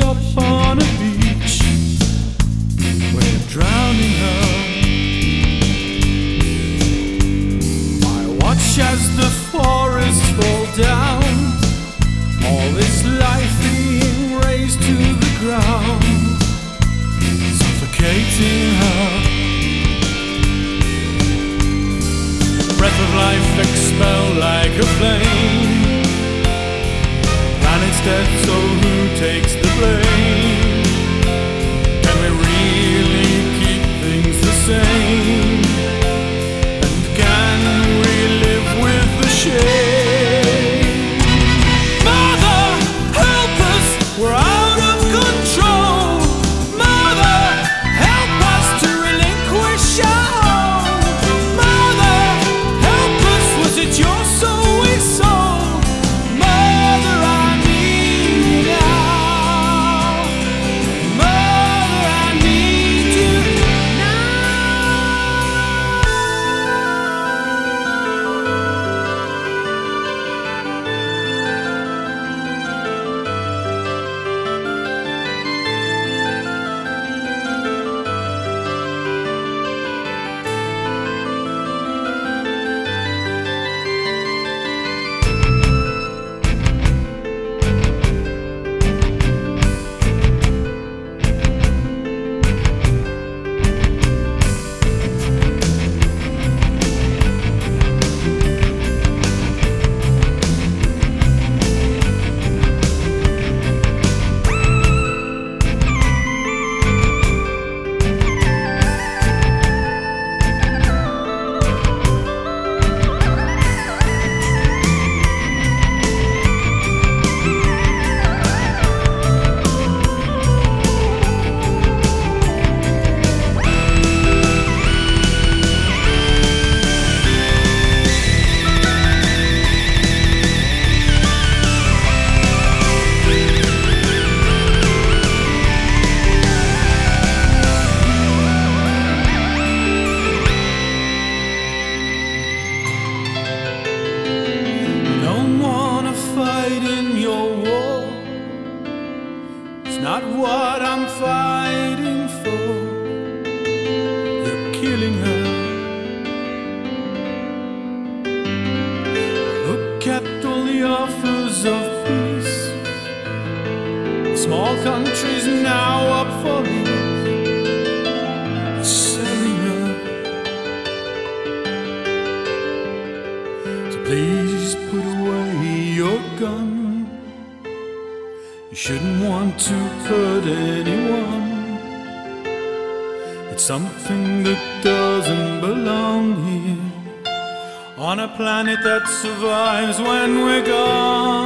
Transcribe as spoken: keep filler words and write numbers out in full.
up on a beach. We're drowning her. I watch as the forests fall down, all this life being raised to the ground, suffocating her. Breath of life expelled like a flame. Planet's dead, so who takes the blame? Can we really keep things the same? And can we live with the shame? Mother, help us, we're out of control. Mother, help us to relinquish our home. Mother, help us, was it your soul we sold? Mother, I need you now. Mother, I need you not what I'm fighting for. You're killing her. Look at all the offers of peace. Small countries now up for peace. You're selling her. So please put away your gun. You shouldn't want to hurt anyone. It's something that doesn't belong here, on a planet that survives when we're gone.